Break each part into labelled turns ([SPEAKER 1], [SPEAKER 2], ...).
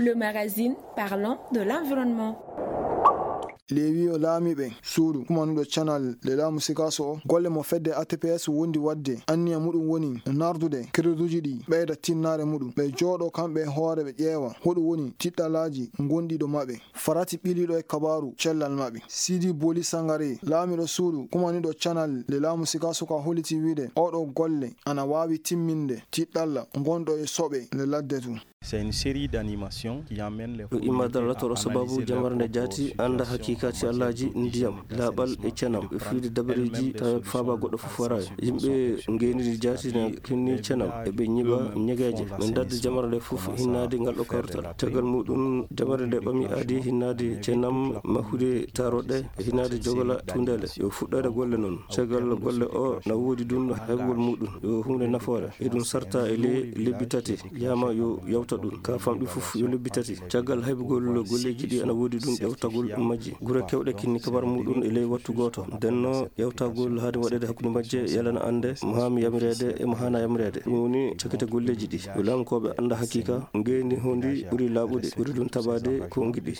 [SPEAKER 1] Le magazine parlant de l'environnement.
[SPEAKER 2] lewi o laamiɓe suudu kumanuɗo channel le laamu sikaso o golle mo fedde ATPS wondi wadde anniya muɗum woni nardude créduji ɗi ɓeyda tinnare muɗum ɓe jooɗo kamɓe hoore ɓe ƴeewa hoɗum woni tiɗɗalaji gonɗiɗo maɓɓe farati ɓiliɗo e kabaru cellal maɓɓe. Sidi Boli Sangare laamiɗo suudu kumaniɗo channel le laamu sikaso ka holliti wiide oɗo golle ana wawi timminde tiɗɗalla gonɗo e soɓe le ladde tu.
[SPEAKER 3] C'est une série d'animations qui amène les
[SPEAKER 4] imadara to sababu jamarne jati anda hakikati allaji ndiyam labal e cenam e fiide dabareji ta faba goddo fofara yimbe ngeni jati na kinni cenam e be nyiba nyegeje men dadde jamarde fof hinnade ngaldo kartal tagal mudum jamarde bami adi hinnade cenam mahude tarode hinnade jogala tundele yo fuddade golle non tagal golle o na wodi dun hebgol mudum yo hunde nafoore e dun sarta e lebitati yama yo ka famɗi fof yo lebbi tati caggal haybugol golleji ɗi ana woodi ɗum ƴewtagol majji gure kewɗe kinni kabar muɗum e ley wattu goto denno ƴewtagol haade waɗede hakkude majje yalana ande mo hami yamirede e mo hana yamirede ɗum woni cakkite golleji ɗi yo lamkoɓe anda hakika ngeni hondi ɓuuri laaɓude ɓuuri ɗum tabade ko giɗi.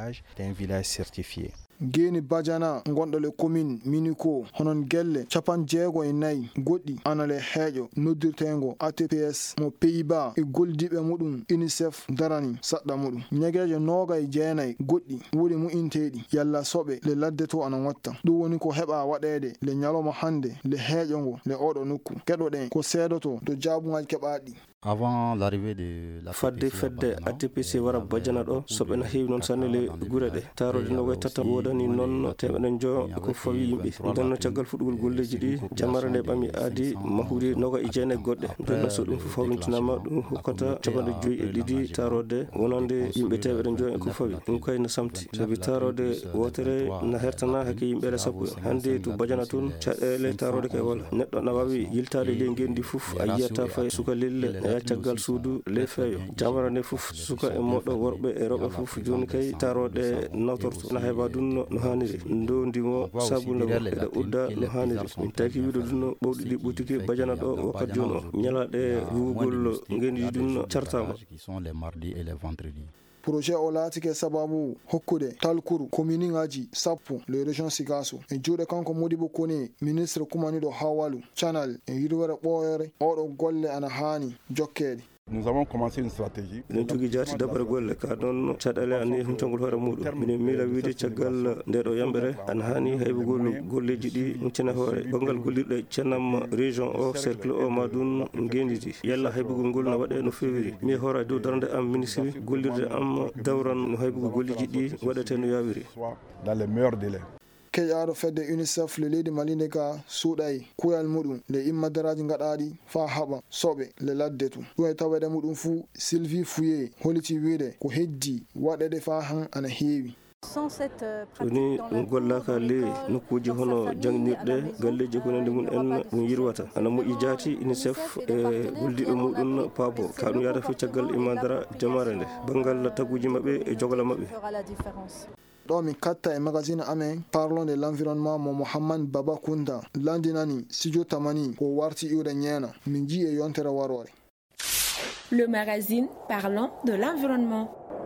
[SPEAKER 2] Geni Badiana gonɗo le commune Miniko honon gelle capan jeego e nayi goɗɗi ana le heeƴo noddirtengo ATPS mo Pays-Bas e goldiɓe muɗum UNICEF darani saɗɗa muɗum ñegeje noga e jeenayi goɗɗi woni mu'inteɗi yalla soɓe le ladde to ana watta ɗum woni ko heɓa waɗede le ñaloma hande le heeƴongo le oɗo nokku keɗoɗen ko seedoto to jaabuŋaji keɓaɗi.
[SPEAKER 3] Avant l'arrivée de la
[SPEAKER 4] fadde ATPC wara Badiana ɗo soɓe na heewi noon sanne le gure ɗe tarode no way tata wodani noon temeɗen jo ko fawi yimɓe ndenno caggal fuɗɗugol golleji ɗi jamare nde ɓami aadi mahuri noga e jeenayi goɗɗe ndenno so ɗum fof hawrintinama ɗum hokkata capanɗe joyi e ɗiɗi tarode wonande yimɓe temeɗen jo e ko fawi ɗum kay no samti saabi tarode wotere na hertana hakke yimɓele sappo hande to Badiana toon caɗele tarode kay wala neɗɗo na wawi yiltade ley ngendi fof a yiyata fay suka lelle ya caggal suudu le feeyo jamarane fof suka e moɗo worɓe e rewɓe fof joni kay taroɗe nawtorto na heɓa dunno no haniri ndo ndimo sabunde eɗe udda no haniri min taki wiide dunno ɓowɗi ɗi ɓutiki Badiana ɗo wakkat joni o ñalaɗe wuugol ngendi dunno cartama.
[SPEAKER 2] Projet o laatike sababu hokkude talkuru commune ngaji sappo le région Sikaso e juuɗe kanko Modibo Kone ministre kumaniɗo hawalu channel e yirwere ɓooyere oɗo golle ana haani jokkede.
[SPEAKER 5] Nous avons commencé une stratégie.
[SPEAKER 4] Nous jogi jati dabare golle ka don cadale ani huntangol hoore mudum min mila wiide caggal ndeɗo yambere an hani haybugol golleji ɗi huntena hoore bangal gollirɗe cenam région o cercle o madun ngenditi yalla haybugol ngol na waɗe no fewiri mi hoora dow darande am ministre gollirde am dawran no haybugol golleji ɗi waɗete no yawiri
[SPEAKER 5] dans les meilleurs délais.
[SPEAKER 2] keƴaɗo fedde UNICEF le leydi Malinde ka suuɗay kuyal muɗum le immadaraji gaɗaɗi fa haɓa soɓe le ladde tu ɗum e tawede muɗum fuu Sylvie Fouye holliti wiide ko heddi waɗede fa han ana heewi.
[SPEAKER 4] woni ɗum gollaka le nokkuji hono jangnirɗe galleji ko nande mum en ɗum yirwata ana moƴƴi jaati UNICEF e goldiɓe muɗum paabo ka ɗum yada fo caggal imadara jamare nde bangal taguji maɓɓe e jogala maɓɓe.
[SPEAKER 2] ɗo min katta e magazine amen parlons de l'environnement mo Mohammad Baba Kounta landinani studio tamani ko warti iwde ñeena min ji e yontere warore.
[SPEAKER 1] Le magazine parlant de l'environnement.